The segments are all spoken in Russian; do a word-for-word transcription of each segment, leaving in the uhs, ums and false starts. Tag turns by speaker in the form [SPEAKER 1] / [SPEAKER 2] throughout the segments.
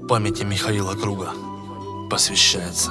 [SPEAKER 1] Памяти Михаила Круга посвящается.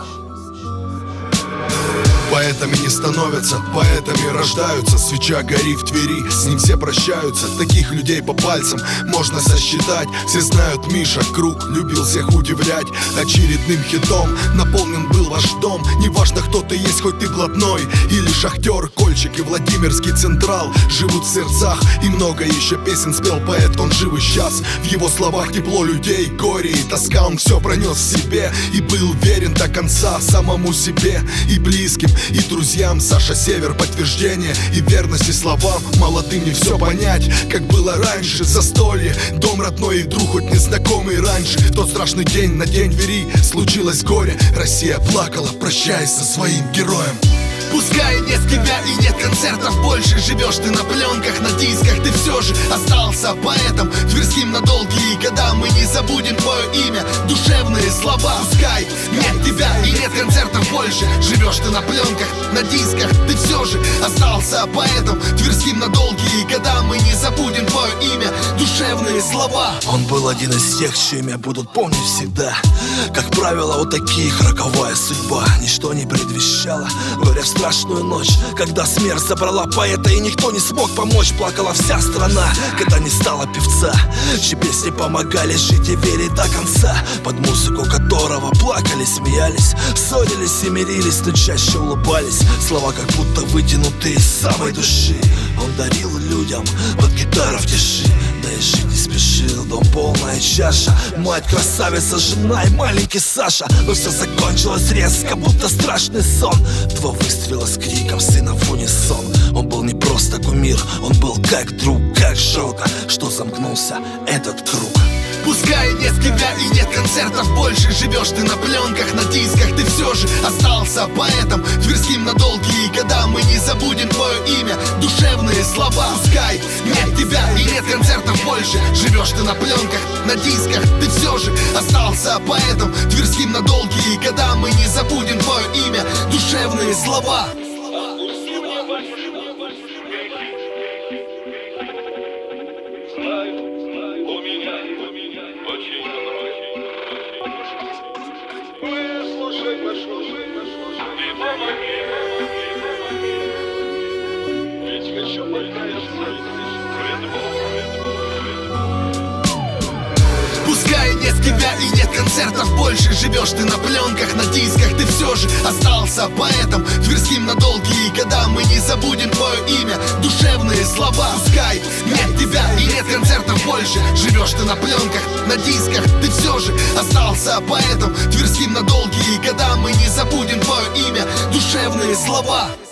[SPEAKER 2] Поэтами не становятся, поэтами рождаются. Свеча горит в Твери, с ним все прощаются. Таких людей по пальцам можно сосчитать. Все знают, Миша Круг любил всех удивлять. Очередным хитом наполнен был ваш дом. Неважно, кто ты есть, хоть ты блатной или шахтер. Кольчик и Владимирский Централ живут в сердцах. И много еще песен спел поэт, он жив и сейчас. В его словах тепло людей, горе и тоска. Он все пронес в себе и был верен до конца самому себе и близким, и друзьям. Саша Север — подтверждение и верности словам. Молодым не все понять, как было раньше. Застолье, дом родной и друг, хоть незнакомый раньше. В тот страшный день, на день Твери, случилось горе. Россия плакала, прощаясь со своим героем.
[SPEAKER 3] Пускай нет тебя и нет концертов больше, живешь ты на пленках, на дисках, ты все же остался поэтом тверским на долгие года. Мы не забудем твое имя, душевные слова. Пускай нет тебя и нет концертов больше, живешь ты на пленках, на дисках, ты все же остался поэтом тверским на долгие года. Мы не забудем твое имя, душевные слова.
[SPEAKER 1] Он был один из тех, чье имя будут помнить всегда. Как правило, у таких роковая судьба. Ничто не предвещало горя в страшную ночь, когда смерть забрала поэта и никто не смог помочь. Плакала вся страна, когда не стало певца, чьи песни помогали жить и верить до конца, под музыку которого плакали, смеялись, ссорились и мирились, но чаще улыбались. Слова как будто вытянутые из самой души. Он дарил людям под гитару в тиши, да и жить не спешил. Дом полная чаша, мать красавица, жена и маленький Саша. Но все закончилось резко, будто страшный сон. Два выстрела с криком сына в унисон. Он был не просто кумир, он был как друг. Как жалко, что замкнулся этот круг.
[SPEAKER 3] Пускай нет тебя и нет концертов больше, живешь ты на пленках, на дисках, ты все же остался поэтом тверским на долгие года. Мы не забудем твое имя, душевные слова. Пускай нет тебя и нет концертов больше, живешь ты на пленках, на дисках, ты все же остался поэтом тверским на долгие года. Мы не забудем твое имя, душевные слова. Пускай нет тебя и нет концертов больше, живешь ты на пленках, на дисках, ты все же остался поэтом тверским на долгие года. Мы не забудем твое имя, душевные слова. Пускай нет тебя и нет концертов больше, живешь ты на пленках, на дисках, ты все же остался поэтом тверским на долгие года. Мы не забудем твое имя, душевные слова.